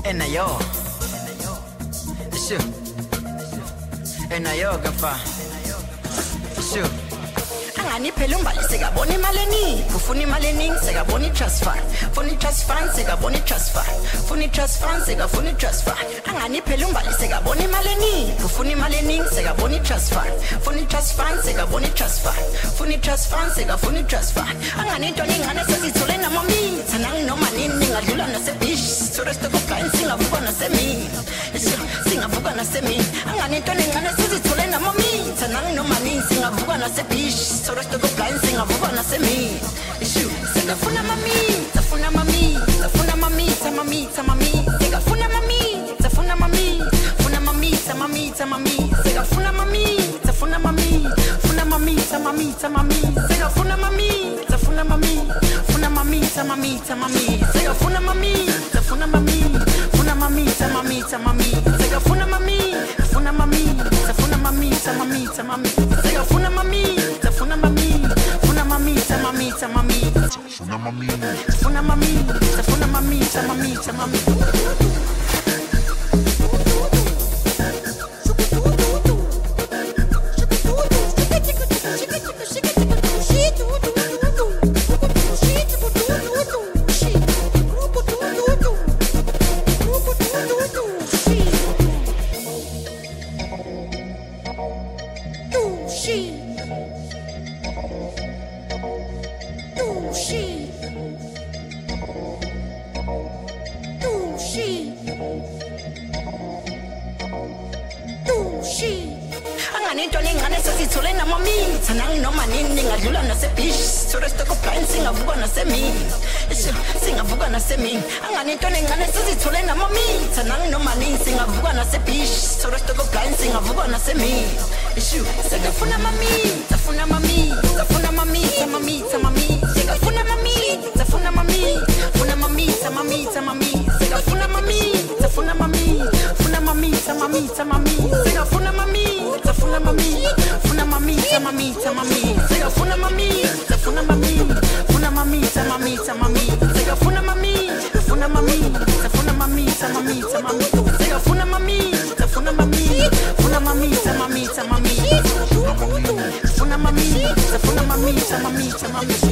Enayo. Sure. Enayo gafa. Sure. Angani phela umbali sekabona imali eningi ufuna imali eningi sekabona i-transfer funa i-transfer sekabona i-transfer funa i-transfer sekafuna i-transfer angani phela umbali sekabona imali eningi ufuna imali eningi sekabona i-transfer funa i-transfer sekabona i-transfer funa i-transfer sekafuna i-transfer angani into ningane sezithole namami thanangi noma nini ngadlula nasebish so resto compliance singavuka nasemini singavuka nasemini angani into ningane sezithole namami thanangi noma nini singavuka nasebish so resto compliance singavuka nasemini sekafuna mami tafuna mami tafuna mami tamami tamami sekafuna mami tafuna mami funa mami tamami tamami sekafuna mami tafuna mami funa mami tamami tamami sekafuna mami tafuna mami funa mami tamami tamami sekafuna mami tafuna mami funa mami tamami tamami sekafuna mami funa mami tafuna mami tamami tamami sekafuna mami tafuna mami funa mami tamami tamami funa mami tafuna mami tamami tamami sekafuna mami tafuna mami tafuna mami tamami tamami sekafuna mami tafuna mami funa mami tamami tamami sekafuna mami tafuna mami funa mami tamami tamami sekafuna mami tafuna mami funa mami tamami tamami sekafuna mami tafuna mami funa mami tamami tamami sekafuna mami funa mami tafuna mami tamami tamami sekafuna mami tafuna mami funa mami tamami tamami funa mami tafuna mami tamami tamami